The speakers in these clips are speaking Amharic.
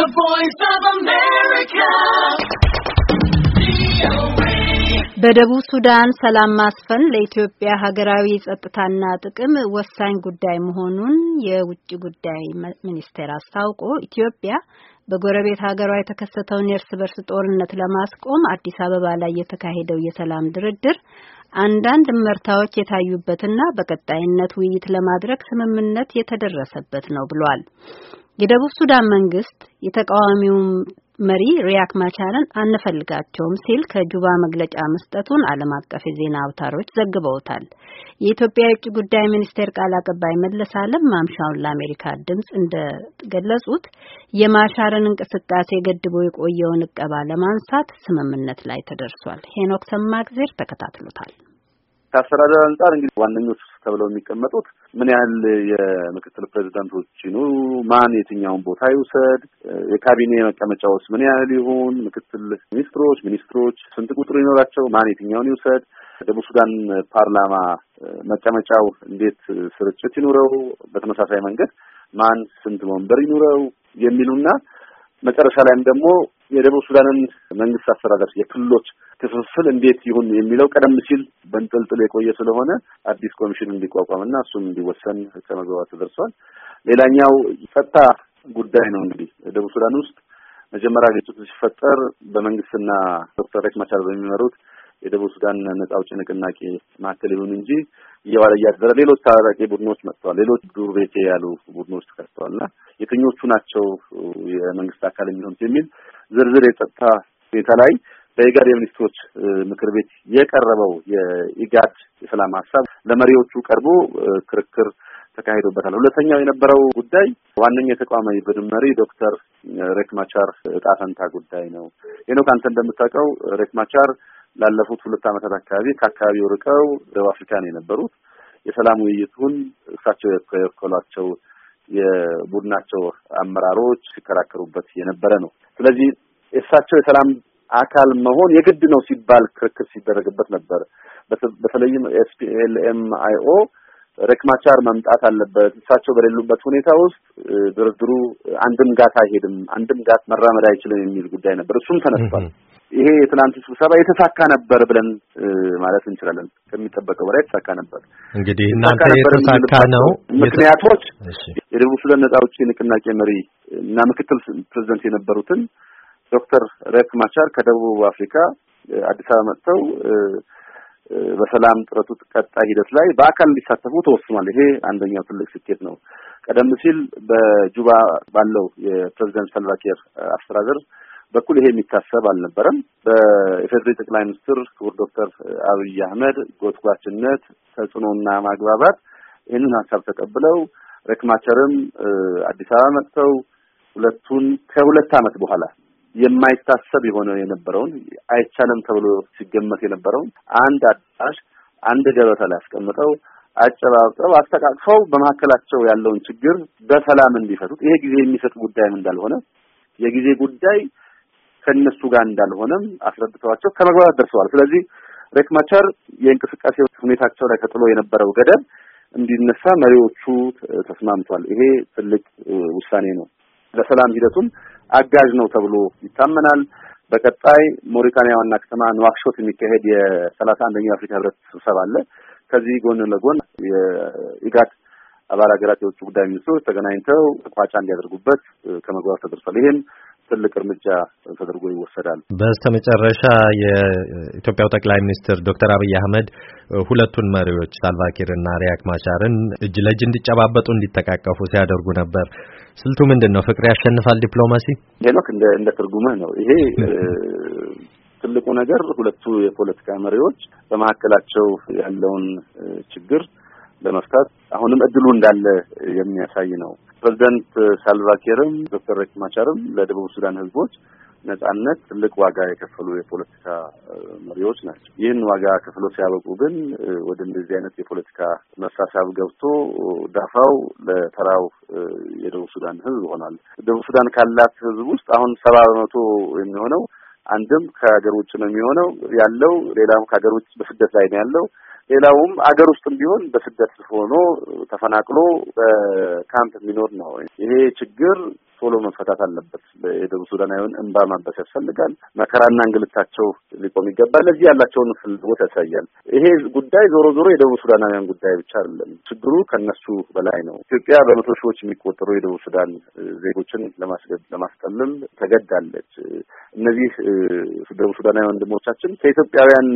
voice of America. በደቡብ ሱዳን ሰላም ማስፈን ለኢትዮጵያ ሀገራዊ ጸጥታና ጥቅም ወሳኝ ጉዳይ መሆኑን የውጭ ጉዳይ ሚኒስቴር አስታውቆ ኢትዮጵያ በጎረቤት ሀገሯ የተከሰተውን የእርስ በርስ ጦርነት ለማስቆም አዲስ አበባ ላይ የተካሄደው የሰላም ድርድር አንዳንድ ምርታዎች የታዩበትና በቀጣይነት ውይይት ለማድረግ ስምምነት የተደረሰበት ነው ብሏል። የደቡብ ሱዳን መንግስት የተቃዋሚው መሪ ሪያክ ማቻርን አንፈልጋቸውም ሲል ከጁባ መግለጫ መስጠቱን ዓለም አቀፍ የዜና አውታሮች ዘግበውታል። የኢትዮጵያ የውጭ ጉዳይ ሚኒስቴር ቃል አቀባይ መለስ ዓለም ማምሻውን ለአሜሪካ ድምጽ እንደገለጹት የማቻርን እንቅስቃሴ ገድቦ የቆየውን እቀባ ለማንሳት ስምምነት ላይ ተደርሷል። ሄኖክ ሰማግዜር ተከታትሎታል። ከአስተዳደር አንጻር እንግዲህ ዋነኞቹ ተብለው የሚቀመጡት ምን ያህል የምክትል ፕሬዝዳንቶች ይኑሩ፣ ማን የትኛውን ቦታ ይውሰድ፣ የካቢኔ መቀመጫዎች ምን ያህል ይሁን፣ ምክትል ሚኒስትሮች ስንት ቁጥር ይኖራቸው፣ ማን የትኛውን ይውሰድ፣ ደቡብ ሱዳን ፓርላማ መቀመጫው እንዴት ስርጭት ይኑረው፣ በተመሳሳይ መንገድ ማን ስንት ወንበር ይኑረው የሚሉና መጨረሻ ላይም ደግሞ የደቡብ ሱዳንን መንግስት አስተዳደር የክልሎች ክፍፍል እንዴት ይሁን የሚለው ቀደም ሲል በንጥልጥል የቆየ ስለሆነ አዲስ ኮሚሽን እንዲቋቋምና እሱም እንዲወሰን ከመግባባት ተደርሷል። ሌላኛው ጸጥታ ጉዳይ ነው። እንግዲህ ደቡብ ሱዳን ውስጥ መጀመሪያ ግጭቱ ሲፈጠር በመንግስትና ዶክተር ሪክ ማቻር በሚመሩት የደቡብ ሱዳን ነጻ አውጪ ንቅናቄ ማዕከል ይሁን እንጂ እየዋለ እያደረ ሌሎች ታጣቂ ቡድኖች መጥተዋል። ሌሎች ዱር ቤቴ ያሉ ቡድኖች ተከስተዋልና የትኞቹ ናቸው የመንግስት አካል የሚሆኑት የሚል ዝርዝር የጸጥታ ሁኔታ ላይ በኢጋድ የሚኒስትሮች ምክር ቤት የቀረበው የኢጋድ የሰላም ሀሳብ ለመሪዎቹ ቀርቦ ክርክር ተካሂዶበታል። ሁለተኛው የነበረው ጉዳይ ዋነኛ የተቃዋሚ ቡድን መሪ ዶክተር ሪክ ማቻር ዕጣ ፈንታ ጉዳይ ነው። ሄኖክ አንተ እንደምታውቀው ሪክ ማቻር ላለፉት 2 ዓመታት አካባቢ ከአካባቢው ርቀው ደቡብ አፍሪካ ነው የነበሩት። የሰላም ውይይቱን እሳቸው የወከሏቸው የቡድናቸው አመራሮች ሲከራከሩበት የነበረ ነው። ስለዚህ እሳቸው የሰላም አካል መሆን የግድ ነው ሲባል ክርክር ሲደረግበት ነበር። በተለይም SPLM-IO ሪክ ማቻር መምጣት አለበት፣ እሳቸው በሌሉበት ሁኔታ ውስጥ ድርድሩ አንድም ጋት አይሄድም፣ አንድም ጋት መራመድ አይችልም የሚል ጉዳይ ነበር። እሱም ተነስቷል። ይሄ የትናንቱ ስብሰባ የተሳካ ነበር ብለን ማለት እንችላለን። ከሚጠበቀው በላይ የተሳካ ነበር። እንግዲህ እናንተ የተሳካ ነው ምክንያቶች የደቡብ ሱዳን ነጻ አውጪ ንቅናቄ መሪ እና ምክትል ፕሬዝዳንት የነበሩትን ዶክተር ሪክ ማቻር ከደቡብ አፍሪካ አዲስ አበባ መጥተው በሰላም ጥረቱ ቀጣይ ሂደት ላይ በአካል እንዲሳተፉ ተወስኗል። ይሄ አንደኛው ትልቅ ስኬት ነው። ቀደም ሲል በጁባ ባለው የፕሬዝዳንት ሳልቫኪር አስተዳደር በኩል ይሄ የሚታሰብ አልነበረም። በኢፌዴሪ ጠቅላይ ሚኒስትር ክቡር ዶክተር አብይ አህመድ ጎትጓችነት ተጽዕኖና ማግባባት ይህንን ሀሳብ ተቀብለው ሪክ ማቻርም አዲስ አበባ መጥተው ሁለቱን ከ2 ዓመት በኋላ የማይታሰብ የሆነ የነበረውን አይቻልም ተብሎ ሲገመት የነበረውን አንድ አዳራሽ አንድ ገበታ ላይ አስቀምጠው አጨባብጠው አስተቃቅፈው በመካከላቸው ያለውን ችግር በሰላም እንዲፈቱት ይሄ ጊዜ የሚሰጥ ጉዳይም እንዳልሆነ የጊዜ ጉዳይ ከነሱ ጋር እንዳልሆነም አስረድተዋቸው ከመግባባት ደርሰዋል። ስለዚህ ሪክ ማቻር የእንቅስቃሴ ሁኔታቸው ላይ ተጥሎ የነበረው ገደብ እንዲነሳ መሪዎቹ ተስማምቷል። ይሄ ትልቅ ውሳኔ ነው። ለሰላም ሂደቱም አጋዥ ነው ተብሎ ይታመናል። በቀጣይ ሞሪታኒያ ዋና ከተማ ንዋክሾት የሚካሄድ የ31ኛው አፍሪካ ህብረት ስብሰባ አለ። ከዚህ ጎን ለጎን የኢጋድ አባል ሀገራት የውጭ ጉዳይ ሚኒስትሮች ተገናኝተው ቋጫ እንዲያደርጉበት ከመግባባት ተደርሷል። ይሄም ትልቅ እርምጃ ተደርጎ ይወሰዳል። በስተመጨረሻ የኢትዮጵያው ጠቅላይ ሚኒስትር ዶክተር አብይ አህመድ ሁለቱን መሪዎች ሳልቫኪር እና ሪያክ ማቻርን እጅ ለእጅ እንዲጨባበጡ እንዲተቃቀፉ ሲያደርጉ ነበር። ስልቱ ምንድነው? ፍቅር ያሸንፋል ዲፕሎማሲ? ሄኖክ እንደ ትርጉምህ ነው። ይሄ ትልቁ ነገር ሁለቱ የፖለቲካ መሪዎች በመካከላቸው ያለውን ችግር ለመፍታት አሁንም እድሉ እንዳለ የሚያሳይ ነው። ፕሬዝዳንት ሳልቫኪርም ዶክተር ሪክ ማቻርም ለደቡብ ሱዳን ህዝቦች ነጻነት ትልቅ ዋጋ የከፈሉ የፖለቲካ መሪዎች ናቸው። ይህን ዋጋ ከፍለው ሲያበቁ ግን ወደ እንደዚህ አይነት የፖለቲካ መሳሳብ ገብቶ ዳፋው ለተራው የደቡብ ሱዳን ህዝብ ሆኗል። ደቡብ ሱዳን ካላት ህዝብ ውስጥ አሁን 70% የሚሆነው አንድም ከሀገር ውጭ ነው የሚሆነው ያለው፣ ሌላም ከሀገር ውጭ በስደት ላይ ነው ያለው። ሌላውም አገር ውስጥም ቢሆን በስደት ሆኖ ተፈናቅሎ በካምፕ የሚኖር ነው። ይሄ ችግር ቶሎ መፈታት አለበት። የደቡብ ሱዳናውያን እንባ ማበስ ያስፈልጋል። መከራና እንግልታቸው ሊቆም ይገባል። ለዚህ ያላቸውን ፍላጎት ያሳያል። ይሄ ጉዳይ ዞሮ ዞሮ የደቡብ ሱዳናውያን ጉዳይ ብቻ አይደለም። ችግሩ ከነሱ በላይ ነው። ኢትዮጵያ በመቶ ሺዎች የሚቆጠሩ የደቡብ ሱዳን ዜጎችን ለማስጠለል ተገዳለች። እነዚህ ደቡብ ሱዳናውያን ወንድሞቻችን ከኢትዮጵያውያን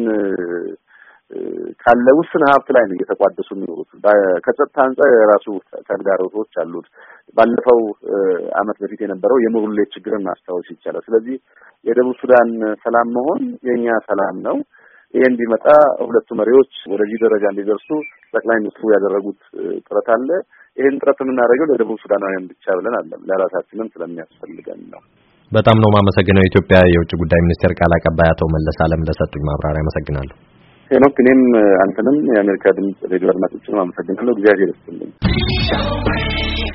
ካለ ውስን ሀብት ላይ ነው እየተቋደሱ የሚኖሩት። ከጸጥታ አንጻር የራሱ ተግዳሮቶች አሉት። ባለፈው ዓመት በፊት የነበረው የሙሩሌ ችግርን ማስታወስ ይቻላል። ስለዚህ የደቡብ ሱዳን ሰላም መሆን የኛ ሰላም ነው። ይሄ እንዲመጣ ሁለቱ መሪዎች ወደዚህ ደረጃ እንዲደርሱ ጠቅላይ ሚኒስትሩ ያደረጉት ጥረት አለ። ይሄን ጥረት የምናደርገው ለደቡብ ሱዳናውያን ብቻ ብለን አይደለም፣ ለራሳችንም ስለሚያስፈልገን ነው። በጣም ነው የማመሰግነው። የኢትዮጵያ የውጭ ጉዳይ ሚኒስቴር ቃል አቀባይ አቶ መለስ አለም ለሰጡኝ ማብራሪያ አመሰግናለሁ። ሄኖክ፣ እኔም አንተንም የአሜሪካ ድምጽ ሬዲዮ አድማጮችንም አመሰግናለሁ። እግዚአብሔር ይስጥልኝ።